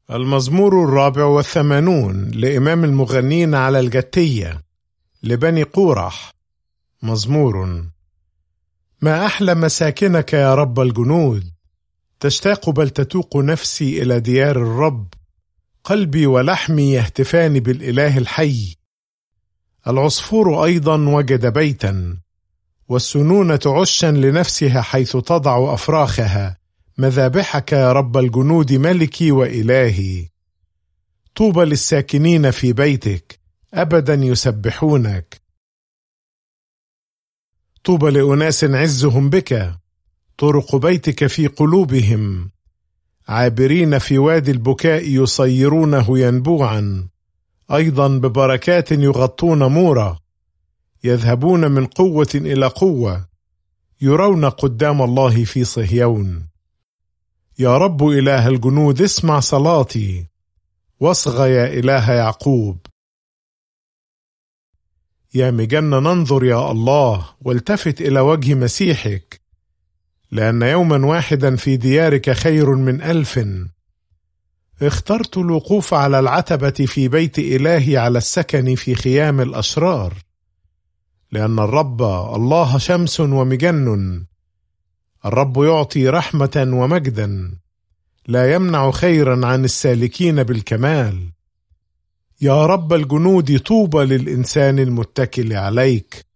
المزمور 84 لإمام المغنين على الجتية لبني قورح. مزمور. ما أحلى مساكنك يا رب الجنود، تشتاق بل تتوق نفسي إلى ديار الرب. قلبي ولحمي يهتفان بالإله الحي. العصفور أيضا وجد بيتا، والسنونة عشا لنفسها حيث تضع أفراخها. مذابحك يا رب الجنود ملكي وإلهي. طوبى للساكنين في بيتك، أبدا يسبحونك. طوبى لأناس عزهم بك، طرق بيتك في قلوبهم. عابرين في وادي البكاء يصيرونه ينبوعا، أيضا ببركات يغطون مورا. يذهبون من قوة إلى قوة، يرون قدام الله في صهيون. يا رب إله الجنود اسمع صلاتي، واصغ يا إله يعقوب. يا مجنة ننظر يا الله، والتفت إلى وجه مسيحك، لأن يوما واحدا في ديارك خير من 1000. اخترت الوقوف على العتبة في بيت إلهي، على السكن في خيام الأشرار. لأن الرب الله شمس ومجن، الرب يعطي رحمة ومجدا، لا يمنع خيرا عن السالكين بالكمال. يا رب الجنود طوبى للإنسان المتكل عليك.